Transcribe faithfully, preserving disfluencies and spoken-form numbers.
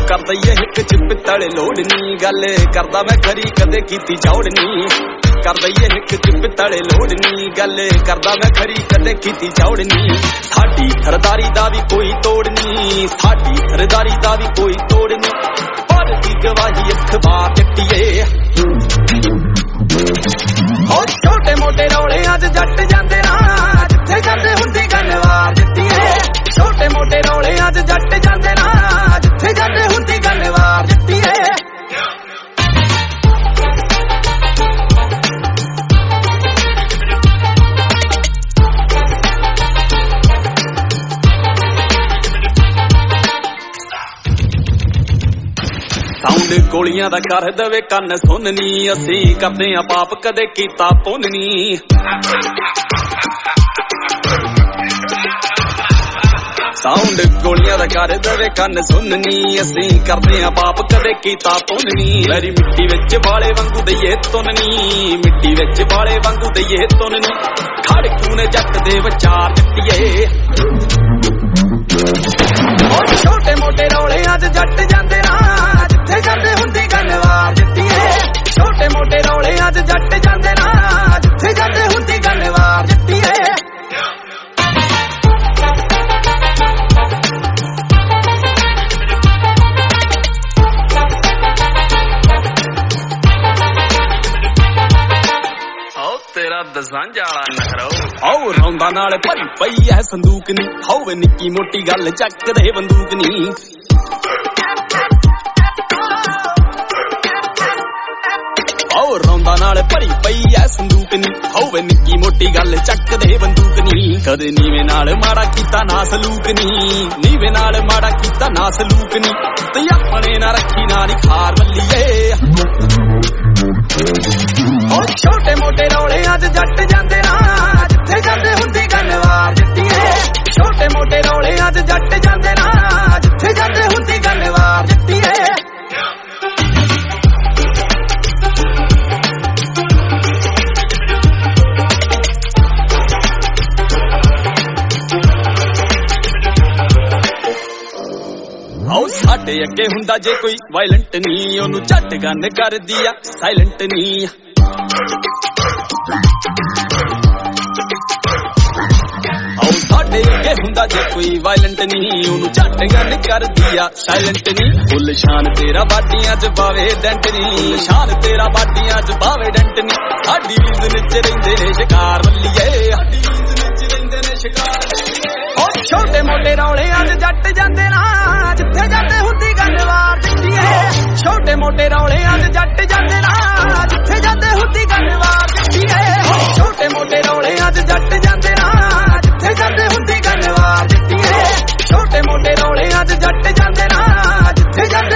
कर दईए हिक च पित्तल लोड़नी गल करदा मैं खरी कदे कीती चौड़नी कर दईए हिक च पित्तल लोड़नी गल करदा मैं खरी कदे कीती चौड़नी साडी सरदारी दा भी कोई तोड़नी साडी सरदारी दा भी कोई तोड़नी पर दी गवाही अखबार दित्तीए ओ छोटे मोटे रौले अज जट जांदे ना जिथे जांदे हुंदी गलवार दित्तीए छोटे मोटे रौले अज जट जांदे ना जिथे जांदे हुंदी गलवार दित्तीए साउंड गोलियां दा कर दवे कन्न सुननी असी करदे आ पाप कदे कीता पुन्ननी साउंड गोलियां दा कर दवे कन्न सुननी असी करदे आ पाप कदे कीता पुन्ननी मेरी मिट्टी विच बाले वांगू दईए तुननी मिट्टी विच बाले वांगू दईए तुननी खड़कू ने जट दे विचार दित्तीए ओ छोटे मोटे रौले अज जट जांदे ना जिथे जांदे हुंदी गलवार दित्तीए छोटे मोटे रौले अज जट जांदे ना जिथे जांदे हुंदी गलवार दित्तीए तेरा दसांझ वाला नखरो आओ रौंदा नाल भरी पई है संदूक नी होवे निक्की मोटी गल चक दे बंदूक नी आओ रौंदा नाल भरी पई है संदूक नी होवे निक्की मोटी गल चक दे बंदूक नी कदे नीवे नाल माड़ा कीता ना सलूक नी नीवे नाल माड़ा कीता ना सलूक नी ते अपने ना रखी ना नी खार मल्लीए ओ छोटे मोटे रौले अज जट जांदे ना जिथे जांदे हुंदी गलवार दित्तीए छोटे मोटे रौले अज जट जांदे ना जिथे जांदे हुंदी गलवार दित्तीए आओ साडे अगे हुंदा जे कोई वायलेंट नी ओनू झट गन कर दिया साइलेंट नी आओ साडे अगे हुंदा जे कोई वायलेंट नी ओनू झट गन कर दिया साइलेंट नी फुल शान तेरा बाडियां च बावे डेंट नी शान तेरा बाडियां च बावे डेंट नी साडी रीज निच रहिंदे ने शिकार वल्लीए साडी रीज निच रहिंदे ने शिकार ओ छोटे मोटे रौले अज जट जांदे ना जिथे जांदे हुंदी गलवार दित्तीए छोटे मोटे रौले अज जट जांदे ना जिथे जांदे हुंदी गलवार दित्तीए छोटे मोटे रौले अज जट जांदे ना जिथे जांदे हुंदी गलवार दित्तीए छोटे मोटे रौले अज जट जांदे ना जिथे